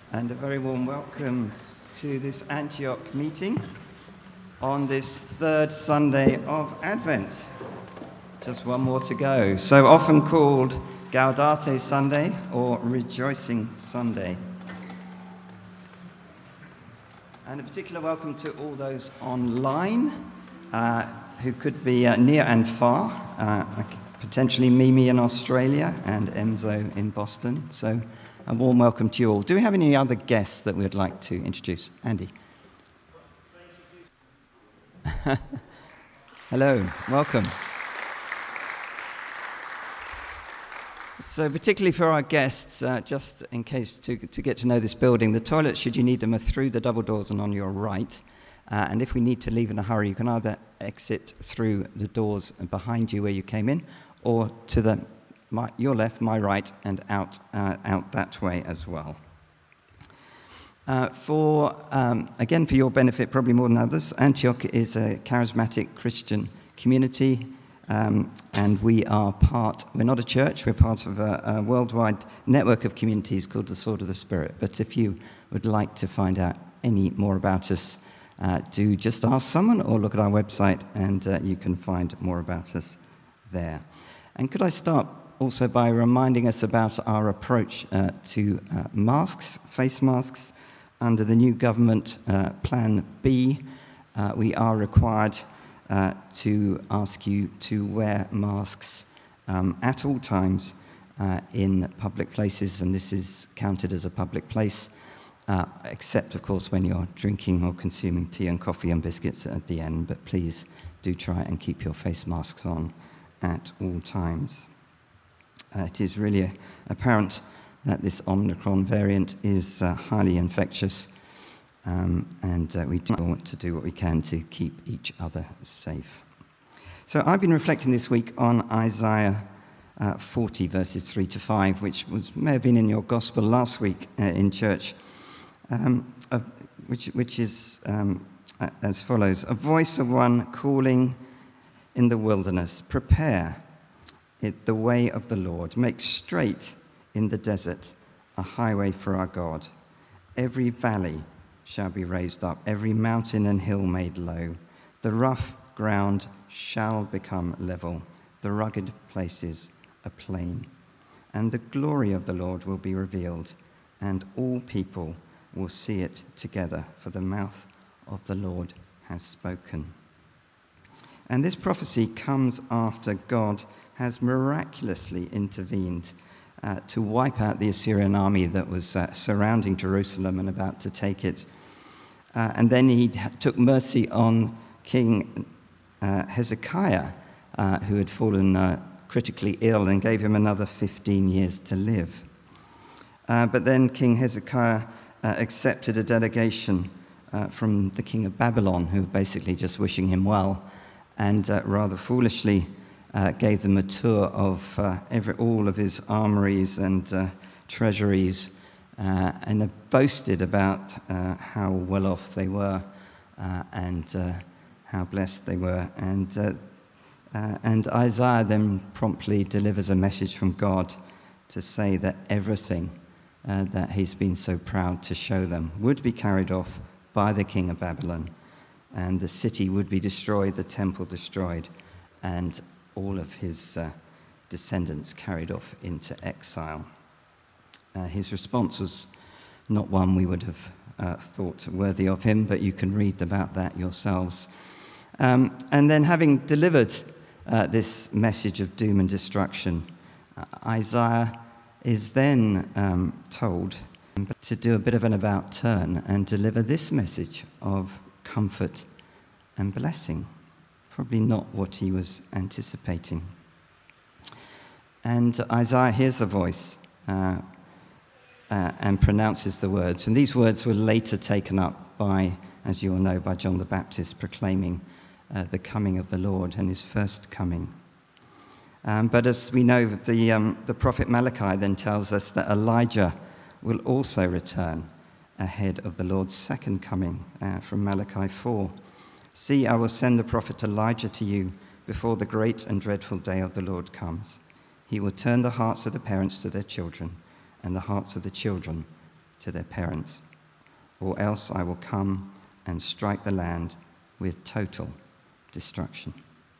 And a very warm welcome to this Antioch meeting on this third Sunday of Advent. Just one more to go. So often called Gaudete Sunday or Rejoicing Sunday. And a particular welcome to all those online who could be near and far, potentially Mimi in Australia and Enzo in Boston. So a warm welcome to you all. Do we have any other guests that we'd like to introduce? Andy. Hello, welcome. So particularly for our guests, just in case to get to know this building, the toilets, should you need them, are through the double doors and on your right. And if we need to leave in a hurry, you can either exit through the doors behind you where you came in, or to your left, my right, and out that way as well. For your benefit, probably more than others, Antioch is a charismatic Christian community, and we're not a church, we're part of a worldwide network of communities called the Sword of the Spirit. But if you would like to find out any more about us, do just ask someone or look at our website, and you can find more about us there. And could I start also by reminding us about our approach to masks, face masks. Under the new government Plan B, we are required to ask you to wear masks at all times in public places, and this is counted as a public place, except, of course, when you're drinking or consuming tea and coffee and biscuits at the end. But please do try and keep your face masks on at all times. It is really apparent that this Omicron variant is highly infectious, and we do want to do what we can to keep each other safe. So I've been reflecting this week on Isaiah 40, verses 3 to 5, which may have been in your gospel last week in church, which is as follows: "A voice of one calling in the wilderness, prepare the way of the Lord, make straight in the desert a highway for our God. Every valley shall be raised up, every mountain and hill made low. The rough ground shall become level, the rugged places a plain. And the glory of the Lord will be revealed, and all people will see it together, for the mouth of the Lord has spoken." And this prophecy comes after God has miraculously intervened to wipe out the Assyrian army that was surrounding Jerusalem and about to take it. And then he took mercy on King Hezekiah, who had fallen critically ill, and gave him another 15 years to live. But then King Hezekiah accepted a delegation from the king of Babylon, who were basically just wishing him well, and rather foolishly gave them a tour of all of his armories and treasuries, and boasted about how well off they were and how blessed they were. And Isaiah then promptly delivers a message from God to say that everything that he's been so proud to show them would be carried off by the king of Babylon, and the city would be destroyed, the temple destroyed, and all of his descendants carried off into exile. His response was not one we would have thought worthy of him, but you can read about that yourselves. And then, having delivered this message of doom and destruction, Isaiah is then told to do a bit of an about turn and deliver this message of comfort and blessing. Probably not what he was anticipating. And Isaiah hears the voice and pronounces the words. And these words were later taken up by, as you all know, by John the Baptist, proclaiming the coming of the Lord and his first coming. But as we know, the prophet Malachi then tells us that Elijah will also return ahead of the Lord's second coming, from Malachi 4. "See, I will send the prophet Elijah to you before the great and dreadful day of the Lord comes. He will turn the hearts of the parents to their children, and the hearts of the children to their parents, or else I will come and strike the land with total destruction.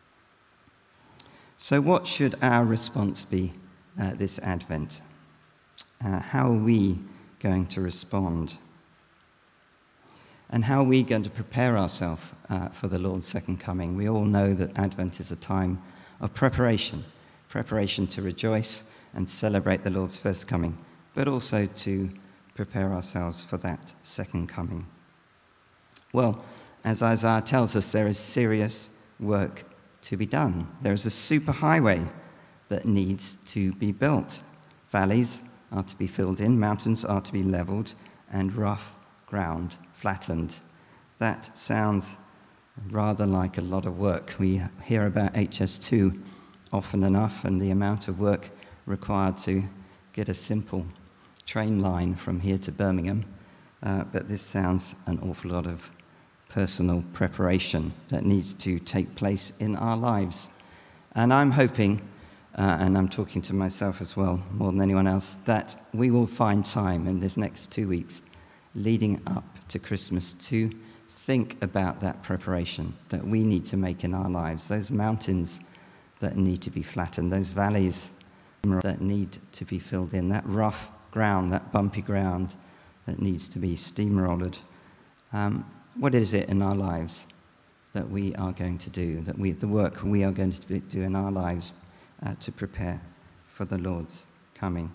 So what should our response be this Advent? How are we going to respond? And how are we going to prepare ourselves for the Lord's second coming? We all know that Advent is a time of preparation to rejoice and celebrate the Lord's first coming, but also to prepare ourselves for that second coming. Well, as Isaiah tells us, there is serious work to be done. There is a superhighway that needs to be built. Valleys are to be filled in, mountains are to be leveled, and rough ground flattened. That sounds rather like a lot of work. We hear about HS2 often enough, and the amount of work required to get a simple train line from here to Birmingham. But this sounds an awful lot of personal preparation that needs to take place in our lives. And I'm hoping, and I'm talking to myself as well, more than anyone else, that we will find time in this next 2 weeks leading up to Christmas to think about that preparation that we need to make in our lives, those mountains that need to be flattened, those valleys that need to be filled in, that rough ground, that bumpy ground that needs to be steamrolled. What is it in our lives that we are going to do, the work we are going to do in our lives to prepare for the Lord's coming?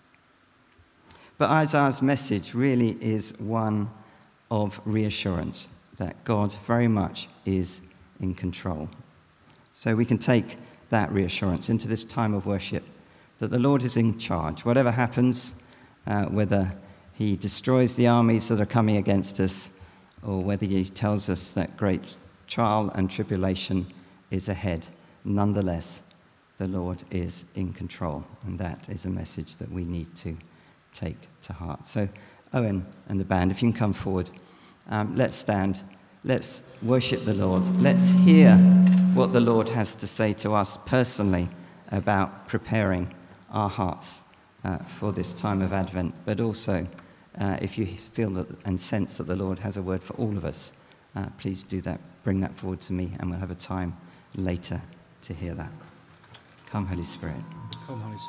But Isaiah's message really is one of reassurance that God very much is in control. So we can take that reassurance into this time of worship, that the Lord is in charge. Whatever happens, whether he destroys the armies that are coming against us, or whether he tells us that great trial and tribulation is ahead, nonetheless, the Lord is in control. And that is a message that we need to take to heart. So, Owen and the band, if you can come forward, let's stand. Let's worship the Lord. Let's hear what the Lord has to say to us personally about preparing our hearts for this time of Advent, but also if you feel that and sense that the Lord has a word for all of us, please do that. Bring that forward to me, and we'll have a time later to hear that. Come, Holy Spirit. Come, Holy Spirit.